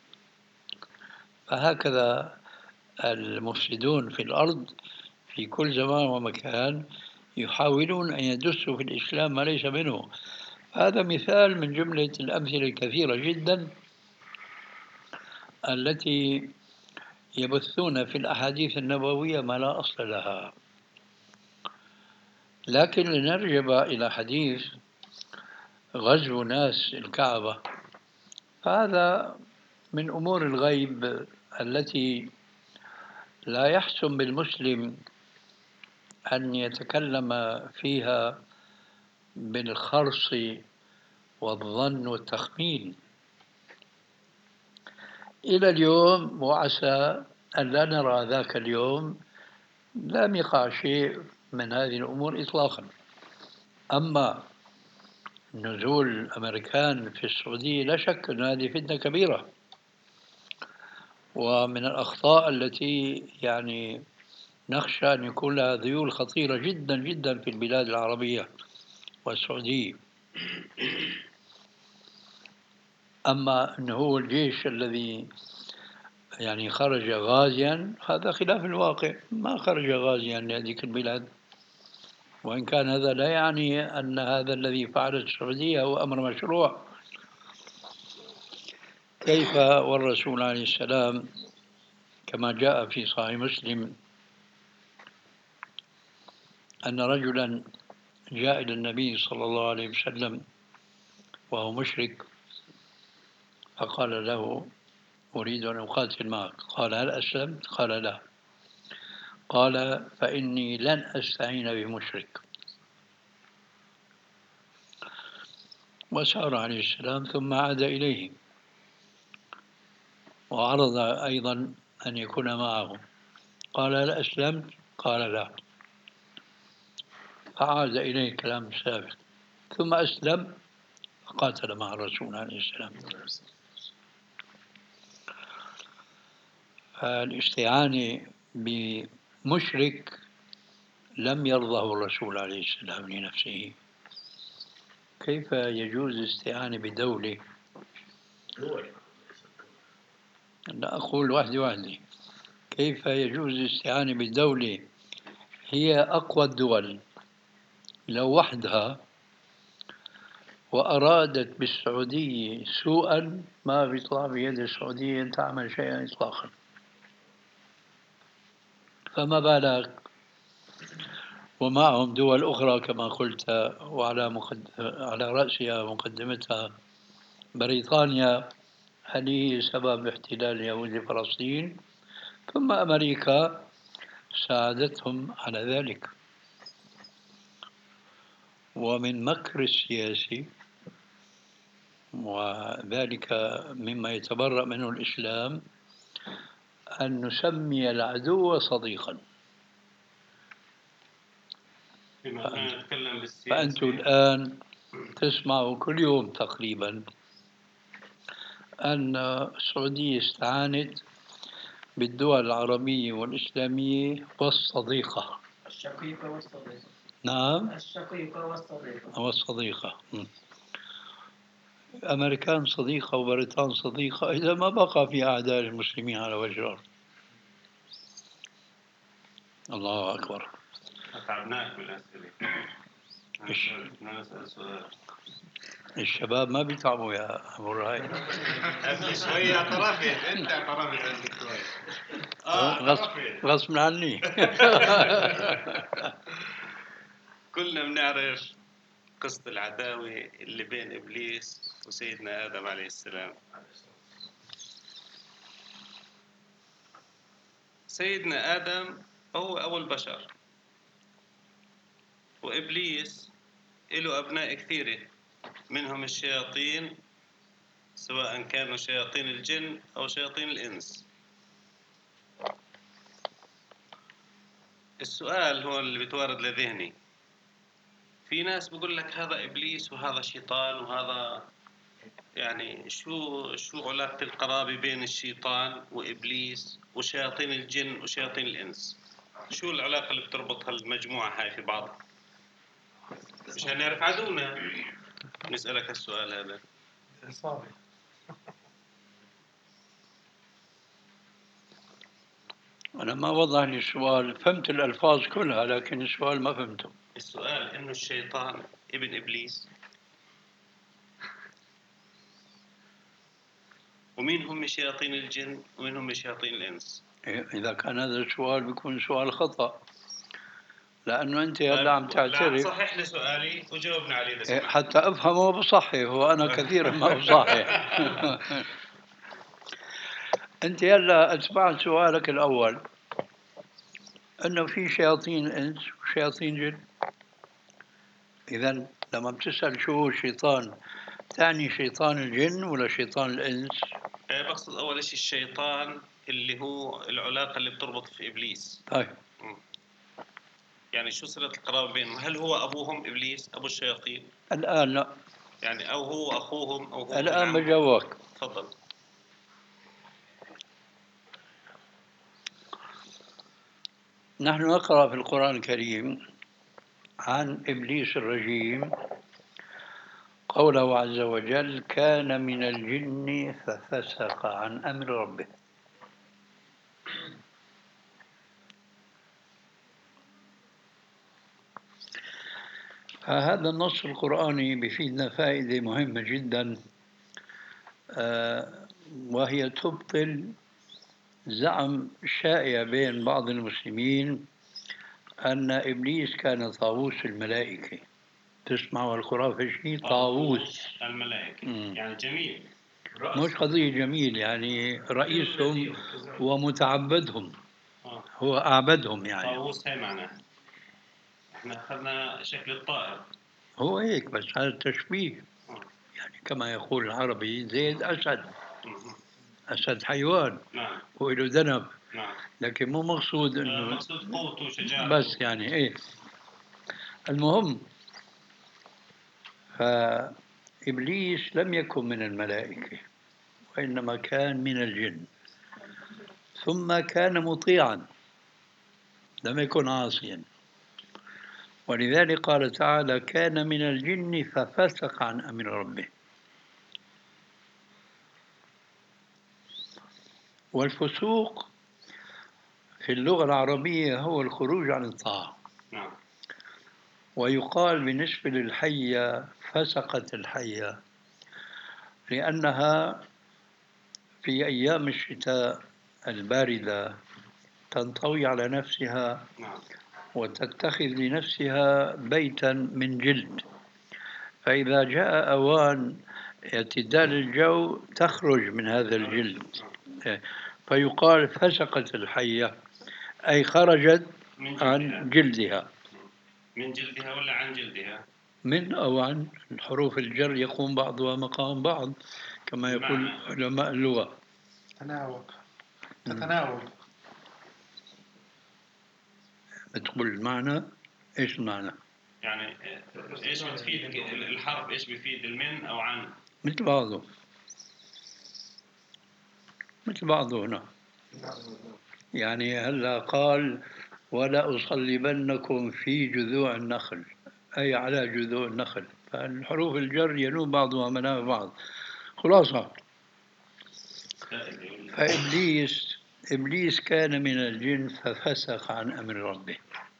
فهكذا المفسدون في الأرض في كل زمان ومكان يحاولون أن يدسوا في الإسلام ما ليس منه. هذا مثال من جملة الأمثلة الكثيرة جدا التي يبثون في الأحاديث النبوية ما لا أصل لها. لكن لنرجع إلى حديث غزو ناس الكعبة، فهذا من أمور الغيب التي لا يحسن بالمسلم أن يتكلم فيها بالخرص والظن والتخمين. إلى اليوم وعسى أن لا نرى ذاك اليوم لم يقع شيء من هذه الأمور إطلاقا. أما نزول الأمريكان في السعودية لا شك أن هذه فتنة كبيرة، ومن الأخطاء التي يعني نخشى أن يكون لها ذيول خطيرة جدا جدا في البلاد العربية والسعودية. أما أنه هو الجيش الذي يعني خرج غازيا هذا خلاف الواقع، ما خرج غازيا لهذيك البلاد، وإن كان هذا لا يعني أن هذا الذي فعله السعودية هو أمر مشروع. كيف والرسول عليه السلام كما جاء في صحيح مسلم أن رجلا جاء إلى النبي صلى الله عليه وسلم وهو مشرك فقال له: أريد أن أقاتل معك. قال: هل أسلمت؟ قال: لا. قال: فإني لن أستعين بمشرك. وسار عليه السلام ثم عاد إليه وعرض أيضا أن يكون معه. قال هل أسلمت؟ قال لا، فعاد إليه الكلام السابق، ثم أسلم قاتل مع الرسول عليه السلام. فالاستعانة بمشرك لم يرضه الرسول عليه السلام لنفسه، كيف يجوز الاستعانة بدولة؟ لا أقول واحدة واحدة. كيف يجوز الاستعانة بدولة هي أقوى الدول لو وحدها وأرادت بالسعودية سوءا ما بيطلع بيد السعودية أن تعمل شيئا إطلاقا، فما بالك ومعهم دول أخرى كما قلت، وعلى مقد... على رأسها مقدمتها بريطانيا هذه سبب احتلال يهود فلسطين، ثم أمريكا ساعدتهم على ذلك. ومن مكر السياسي، وذلك مما يتبرأ منه الإسلام، أن نسمي العدو صديقا. فأنتم الآن تسمعوا كل يوم تقريبا أن السعودية استعانت بالدول العربية والإسلامية والصديقة. الشقيقة والصديقة. نعم، الشقيقة والصديقة. والصديقة. الأمريكان صديقة وبريطان صديقة إذا ما بقى في أعداء المسلمين على وجه الأرض. الله أكبر. أتعبناك بالأسئلة. أنا أسأل سؤال. الشباب ما بيتعبوا يا أبو الرهيب. قبل شوية اعترفت، أنت اعترفت قبل شوية. آه اعترفت. غصب عني. كلنا بنعرف قصة العداوة اللي بين إبليس وسيدنا آدم عليه السلام. سيدنا آدم هو أول بشر، وإبليس له أبناء كثيرة منهم الشياطين، سواء كانوا شياطين الجن أو شياطين الإنس. السؤال هو اللي بيتوارد لذهني، في ناس بيقول لك هذا إبليس وهذا شيطان وهذا، يعني شو شو علاقة القرابة بين الشيطان وإبليس وشياطين الجن وشياطين الإنس؟ شو العلاقة اللي بتربط هالمجموعة هاي في بعضها؟ مشان نعرف عدونا نسألك السؤال هذا. صافي. أنا ما وضح لي السؤال، فهمت الألفاظ كلها لكن السؤال ما فهمته. السؤال إنه الشيطان ابن إبليس، ومين هم شياطين الجن ومين هم شياطين الإنس؟ إذا كان هذا السؤال بيكون سؤال خطأ، لأنه أنت هلا عم تعترف. لا صحح لي سؤالي وجاوبنا عليه إذا سمحت. حتى أفهمه بصحح، وأنا كثيرا ما بصحح. أنت هلا أتبعت سؤالك الأول أنه في شياطين إنس وشياطين جن. إذا لما بتسأل شو هو الشيطان، تعني شيطان الجن ولا شيطان الإنس؟ بقصد أول شيء الشيطان اللي هو العلاقة اللي بتربط في إبليس. طيب. م. يعني شو صلة القرابة بينهم؟ هل هو أبوهم إبليس أبو الشياطين؟ الآن لا. يعني أو هو أخوهم أو هو الآن بجاوبك. تفضل. نحن نقرأ في القرآن الكريم عن إبليس الرجيم قوله عز وجل: كان من الجن ففسق عن أمر ربه. فهذا النص القرآني بفيدنا فائدة مهمة جدا، وهي تبطل زعم شائع بين بعض المسلمين أن إبليس كان طاووس الملائكة. تسمعوا الخرافة شيء طاووس الملائكة. مم. يعني جميل، مش قضية جميل، يعني رئيسهم ومتعبدهم. آه. هو أعبدهم يعني. طاووس هي معناه، احنا أخذنا شكل الطائر. هو هيك بس هذا تشبيه. آه. يعني كما يقول العربي زيد أسد، أسد حيوان نعم وله ذنب، نعم. لكن مو مقصود إنه المقصود قوته وشجاعته. بس يعني إيه. المهم فإبليس لم يكن من الملائكة وإنما كان من الجن، ثم كان مطيعا لم يكن عاصيا، ولذلك قال تعالى كان من الجن ففسق عن أمر ربه. والفسوق في اللغة العربية هو الخروج عن الطاعة. نعم. ويقال بالنسبة للحية فسقت الحية لأنها في أيام الشتاء الباردة تنطوي على نفسها نعم. وتتخذ لنفسها بيتا من جلد، فإذا جاء أوان اعتدال الجو تخرج من هذا الجلد، فيقال فسقت الحية أي خرجت من عن جلدها. جلدها. من جلدها ولا عن جلدها؟ من أو عن، حروف الجر يقوم بعضها مقام بعض كما يقول بمعنى؟ علماء اللغة. تناوب تتناوب. تقول المعنى، إيش المعنى؟ يعني ايش بتفيد الحرف؟ ايش بيفيد المن او عن؟ مثل بعضه، مثل بعضه هنا. يعني هلا قال ولا أصلبنكم في جذوع النخل، أي على جذوع النخل، فالحروف الجر ينوب بعضها مناب بعض. خلاصة، فإبليس إبليس كان من الجن ففسق عن أمر ربه.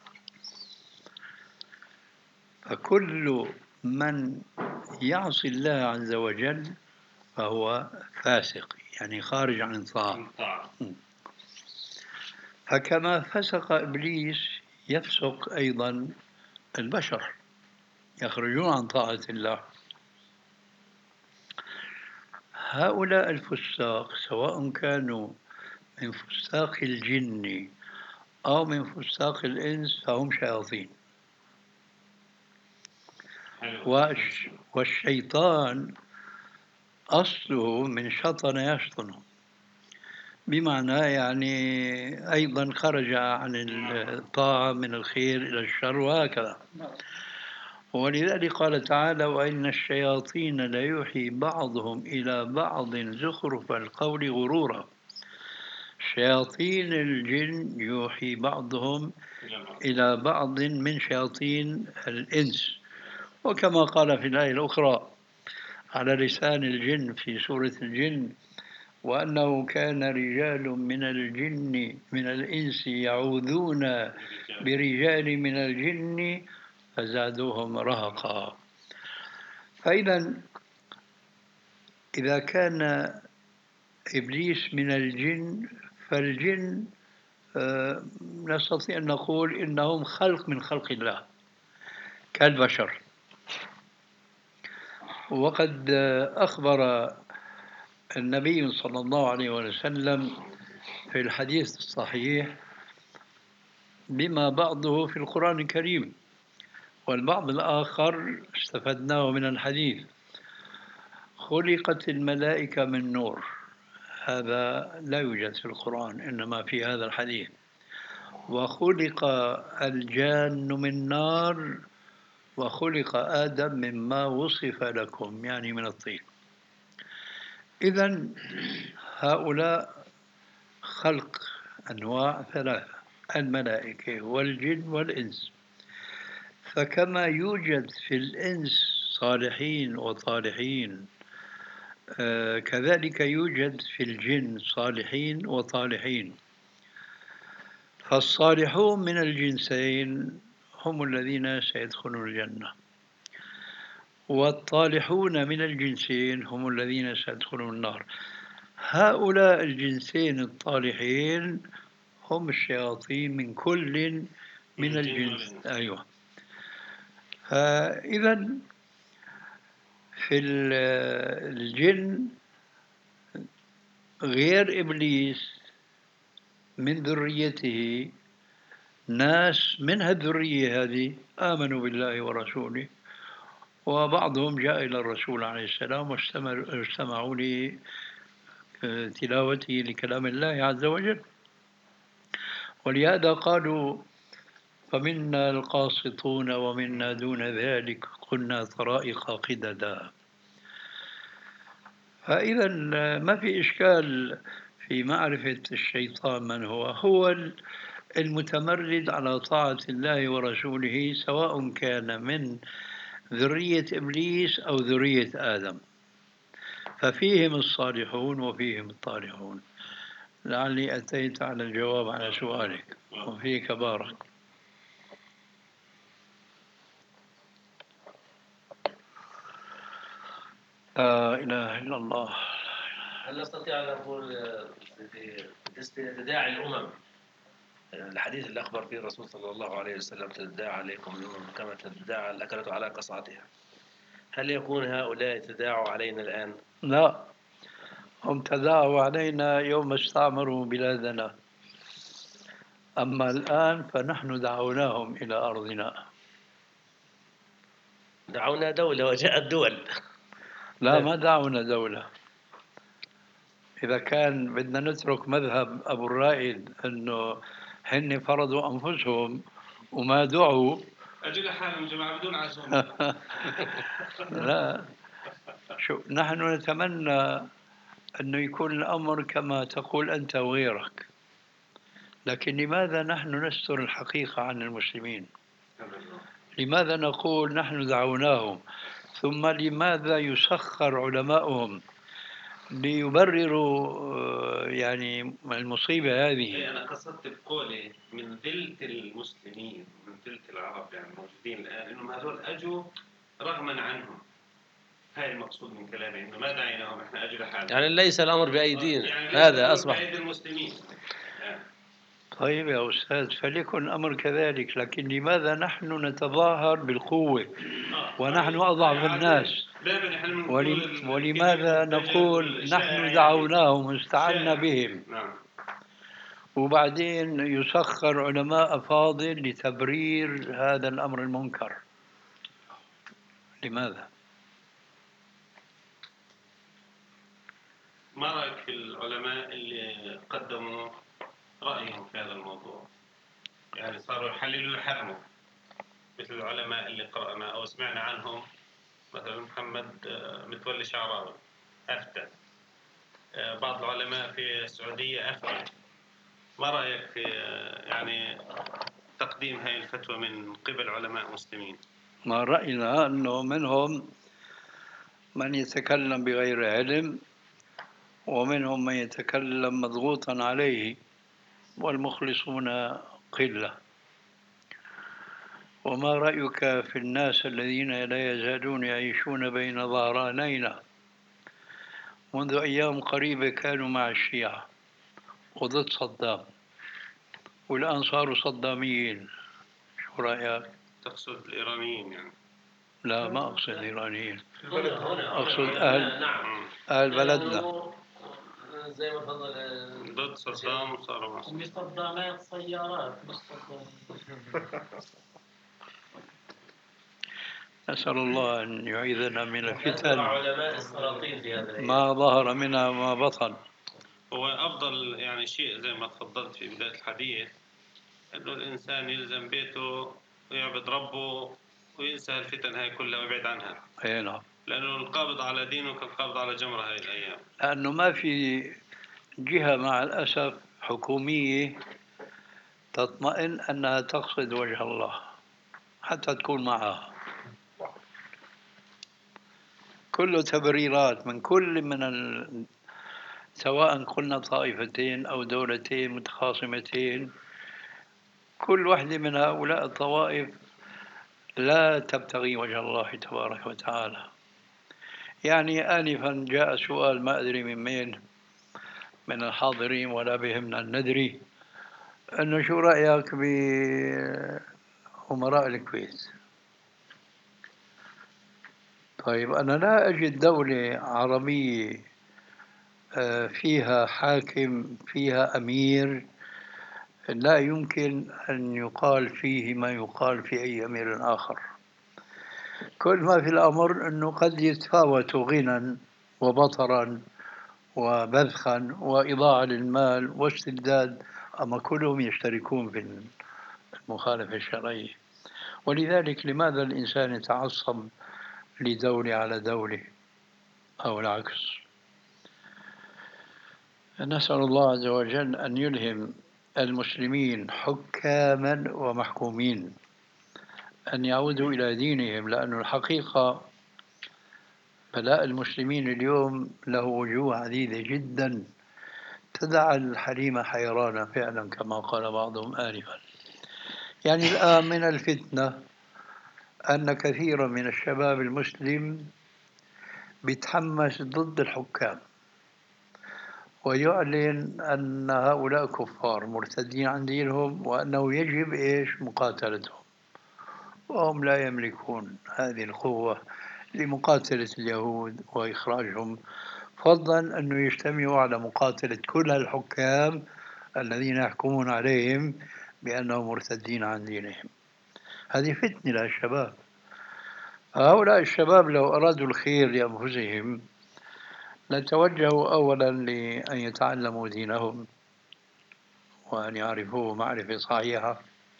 فكل من يعصي الله عز وجل فهو فاسق، يعني خارج عن الطاعة. فكما فسق إبليس يفسق أيضا البشر، يخرجون عن طاعة الله. هؤلاء الفساق سواء كانوا من فساق الجن أو من فساق الإنس فهم شياطين. والش والشيطان أصله من شطن يشطن، بمعنى يعني أيضا خرج عن الطاعة من الخير إلى الشر وهكذا. ولذلك قال تعالى وإن الشياطين ليوحي بعضهم إلى بعض زخرف القول غرورا. شياطين الجن يوحي بعضهم إلى بعض من شياطين الإنس، وكما قال في الآية الأخرى على لسان الجن في سورة الجن وأنه كان رجال من الجن من الإنس يعوذون برجال من الجن فزادوهم رهقا. فإذا إذا كان إبليس من الجن فالجن آه نستطيع أن نقول إنهم خلق من خلق الله كالبشر. وقد أخبر النبي صلى الله عليه وسلم في الحديث الصحيح بما بعضه في القرآن الكريم والبعض الآخر استفدناه من الحديث. خلقت الملائكة من نور، هذا لا يوجد في القرآن إنما في هذا الحديث. وخلق الجان من نار، وخلق آدم مما وصف لكم يعني من الطين. إذن هؤلاء خلق أنواع ثلاثة، الملائكة والجن والإنس. فكما يوجد في الإنس صالحين وطالحين آه كذلك يوجد في الجن صالحين وطالحين. فالصالحون من الجنسين هم الذين سيدخلون الجنة، والطالحون من الجنسين هم الذين سيدخلون النار. هؤلاء الجنسين الطالحين هم الشياطين من كل من الجنس. أيوة. فإذا في الجن غير إبليس من ذريته ناس من هالذرية هذه آمنوا بالله ورسوله وبعضهم جاء إلى الرسول عليه السلام واستمعوا لتلاوته لكلام الله عز وجل، ولهذا قالوا فمنا القاسطون ومنا دون ذلك كنا طرائق قددا. فإذا ما في إشكال في معرفة الشيطان من هو. هو المتمرد على طاعة الله ورسوله، سواء كان من ذرية إبليس أو ذرية آدم، ففيهم الصالحون وفيهم الطالحون. لعلي أتيت على الجواب على سؤالك، وفيك بارك. لا إله إلا الله. هل نستطيع أن نقول في تداعي الأمم، الحديث اللي أخبر فيه الرسول صلى الله عليه وسلم تداعى عليكم الأمم كما تداعى الأكلة على قصعتها، هل يكون هؤلاء تداعوا علينا الآن؟ لا، هم تداعوا علينا يوم استعمروا بلادنا، أما الآن فنحن دعوناهم إلى أرضنا. دعونا دولة وجاءت دول. لا، ما دعونا دولة. إذا كان بدنا نترك مذهب أبو الرائد أنه هن فرضوا أنفسهم وما دعوا، أجل حالهم جماعة بدون عزومة. لا، شو نحن نتمنى أنه يكون الأمر كما تقول أنت وغيرك، لكن لماذا نحن نستر الحقيقة عن المسلمين؟ لماذا نقول نحن دعوناهم، ثم لماذا يسخر علماؤهم ليبرروا يعني المصيبة هذه؟ أنا قصدت بقولي من ذلة المسلمين، من ذلة العرب يعني الموجودين الآن، إنهم هذول أجوا رغما عنهم. هاي المقصود من كلامي، إنه ما دعيناهم، إحنا أجوا لحالنا. يعني ليس الأمر بأيدينا، يعني هذا أصبح بأيدي المسلمين. طيب يا أستاذ، فليكن الأمر كذلك، لكن لماذا نحن نتظاهر بالقوة ونحن أضعف الناس؟ ولم ولماذا نقول نحن دعوناهم واستعنا بهم، وبعدين يسخر علماء فاضل لتبرير هذا الأمر المنكر؟ لماذا؟ ما رأيك في العلماء اللي قدموا رأيهم في هذا الموضوع؟ يعني صاروا يحللوا يحرموا، مثل العلماء اللي قرأنا أو سمعنا عنهم، مثلا محمد متولي شعراوي أفتى، بعض العلماء في السعودية أفتى. ما رأيك في يعني تقديم هذه الفتوى من قبل علماء مسلمين؟ ما رأينا أنه منهم من يتكلم بغير علم، ومنهم من يتكلم مضغوطا عليه، والمخلصون قلة. وما رأيك في الناس الذين لا يزالون يعيشون بين ظهرانينا؟ منذ أيام قريبة كانوا مع الشيعة وضد صدام، والآن صاروا صداميين. شو رأيك؟ تقصد الإيرانيين يعني؟ لا، ما أقصد الإيرانيين، هنا هنا أقصد أهل نعم أهل بلدنا. زي ما تفضل ضد صدام وصاروا مع بصدامات سيارات مش صدام. نسأل الله أن يعيذنا من الفتن علماء السلاطين في هذا ما ظهر منها وما بطن. هو أفضل يعني شيء زي ما تفضلت في بداية الحديث، إنه الإنسان يلزم بيته ويعبد ربه وينسى الفتن هاي كلها ويبعد عنها. أي نعم. لأنه القابض على دينه كالقابض على جمرة هاي الأيام. لأنه ما في جهة مع الأسف حكومية تطمئن أنها تقصد وجه الله حتى تكون معها. كله تبريرات من كل من ال... سواء قلنا طائفتين أو دولتين متخاصمتين، كل واحدة من هؤلاء الطوائف لا تبتغي وجه الله تبارك وتعالى. يعني آنفا جاء سؤال ما أدري من مين من الحاضرين ولا بهمنا أن ندري، أنه شو رأيك بأمراء الكويت؟ طيب أنا لا أجد دولة عربية فيها حاكم فيها أمير لا يمكن أن يقال فيه ما يقال في أي أمير آخر. كل ما في الأمر أنه قد يتفاوتوا غنى وبطرا وبذخا وإضاعة للمال واستبداد، أما كلهم يشتركون في المخالفة الشرعية. ولذلك لماذا الإنسان يتعصب لدولة على دولة أو العكس؟ نسأل الله عز وجل أن يلهم المسلمين حكاما ومحكومين أن يعودوا إلى دينهم، لأن الحقيقة بلاء المسلمين اليوم له وجوه عديدة جدا تدع الحليم حيرانا فعلا كما قال بعضهم آنفا. يعني الآن من الفتنة أن كثيرا من الشباب المسلم بيتحمس ضد الحكام ويعلن أن هؤلاء كفار مرتدين عن دينهم وأنه يجب إيش مقاتلتهم، وهم لا يملكون هذه القوة لمقاتلة اليهود وإخراجهم، فضلا أنه يجتمعوا على مقاتلة كل الحكام الذين يحكمون عليهم بأنهم مرتدين عن دينهم. هذه فتنة للشباب. هؤلاء الشباب لو أرادوا الخير لأنفسهم لتوجهوا أولا لأن يتعلموا دينهم وأن يعرفوه معرفة صحيحة،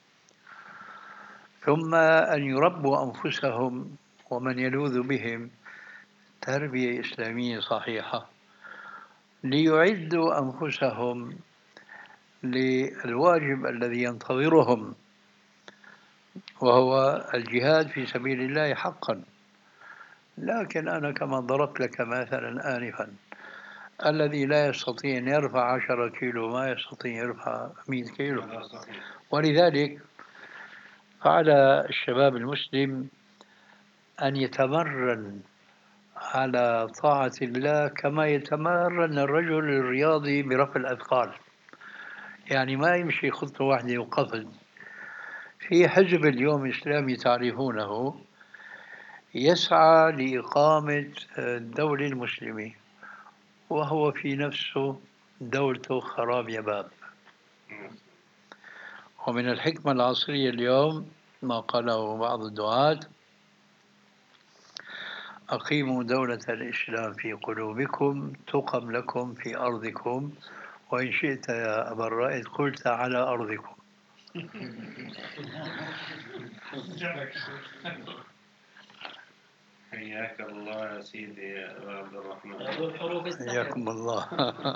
ثم أن يربوا أنفسهم ومن يلوذ بهم تربية إسلامية صحيحة، ليعدوا أنفسهم للواجب الذي ينتظرهم وهو الجهاد في سبيل الله حقا. لكن أنا كما ضربت لك مثلا آنفا، الذي لا يستطيع أن يرفع عشرة كيلو ما يستطيع يرفع مئة كيلو. ولذلك فعلى الشباب المسلم أن يتمرن على طاعة الله كما يتمرن الرجل الرياضي برفع الأثقال. يعني ما يمشي خطوة واحدة وقفز. في حزب اليوم الإسلامي تعرفونه يسعى لإقامة الدولة المسلمة وهو في نفسه دولته خراب يباب. ومن الحكمة العصرية اليوم ما قاله بعض الدعاة: أقيموا دولة الإسلام في قلوبكم تقم لكم في أرضكم، وإن شئت يا أبا الرائد قلت على أرضكم. حياك الله يا سيدي يا أبا عبد الرحمن. حياكم الله.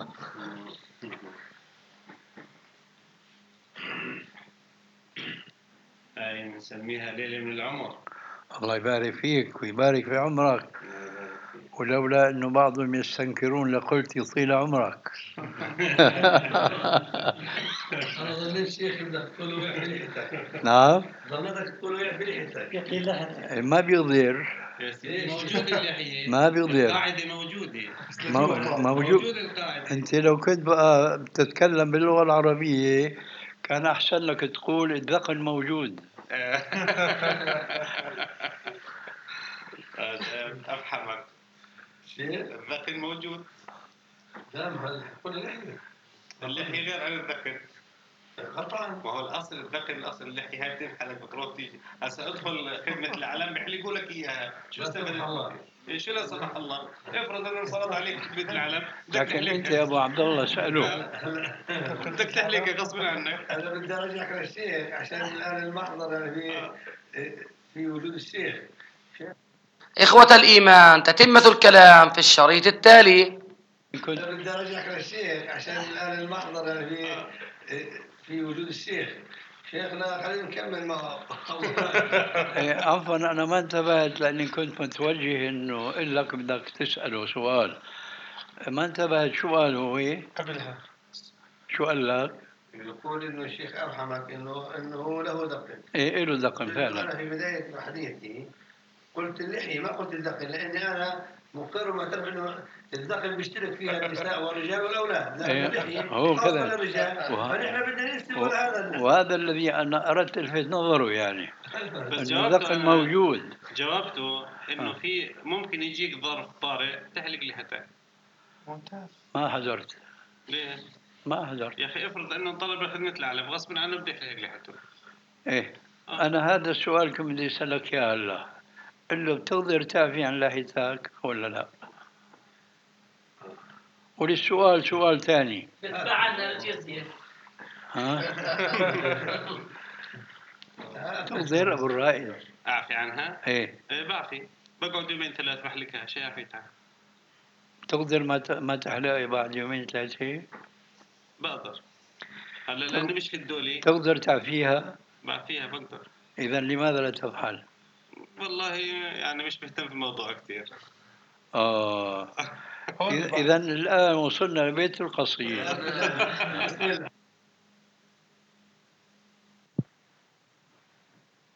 هاي نسميها ليلة من العمر. الله يبارك فيك ويبارك في عمرك، ولولا أنه بعضهم يستنكرون لقلت يطيل عمرك. أنا ظنيت شيخ بدك تقول له يحفي لحيتك. نعم ظنيتك تقول له يحفي لحيتك. يحفي لحيتك. ما بيقدر. موجود اللحية. ما بيقدر. القاعدة موجودة. موجود. موجود القاعدة. أنت لو كنت بقى بتتكلم باللغة العربية كان أحسن لك تقول الذقن موجود. أفهمك. الذقن موجود. لا ما كل اللحية. اللحية غير عن الذقن. قطعا. ما هو الأصل الذقن، الأصل اللحية هاي بتنحلق بتروح تيجي. هسا ادخل خدمة الإعلام بيحلقوا لك إياها. شو استفدت؟ شو لا سمح الله؟ افرض إنه انصرف عليك خدمة الإعلام. لكن أنت يا أبو عبد الله سألوه. بدك تحلقها غصب عنك. أنا بدي أرجعك للشيخ عشان الآن المحضر في في وجود الشيخ. إخوة الإيمان، تتمة الكلام في الشريط التالي. أنا بدي أرجعك للشيخ عشان الآن المحضر في في وجود الشيخ. شيخنا خلينا نكمل معه. عفوا أنا ما انتبهت لأني كنت متوجه إنه إلك بدك تسأله سؤال، ما انتبهت شو قال هو قبلها. شو قال لك؟ يقول إنه الشيخ أرحمك إنه إنه له دقن. إيه له دقن فعلا. أنا في بداية حديثي قلت اللحية ما قلت الدقن، لأني أنا مقر ومعترف إنه الدقن بيشترك فيها النساء والرجال والأولاد، لأن اللحية هو كذا للرجال، فنحن بدنا نستوى هذا. وهذا الذي أنا أردت ألفت نظره يعني بس إنه الدقن موجود. جاوبته إنه في ممكن يجيك ظرف طارئ تحلق لحيتك. ممتاز. ما حضرت. ليش؟ ما حضرت. يا أخي افرض إنه طلب خدمة الإعلام غصب عنه بده يحلق لحيته. إيه آه. أنا هذا السؤال كنت بدي أسألك إياه هلا، قل له بتقدر تعفي عن لحيتك ولا لا؟ وللسؤال سؤال ثاني. ادفع عنا الجزية. ها؟ تقدر أبو الرائد؟ أعفي عنها؟ إيه. إيه بعفي، بقعد يومين ثلاث ما أحلقها شيء عفيت عنها. تقدر ما ما تحلقي بعد يومين ثلاثة؟ بقدر. هلا لأنه مش في الدولي. تقدر تعفيها؟ بعفيها بقدر. إذا لماذا لا تفعل؟ والله يعني مش مهتم في الموضوع كثير. آه. إذا الآن وصلنا لبيت القصيد.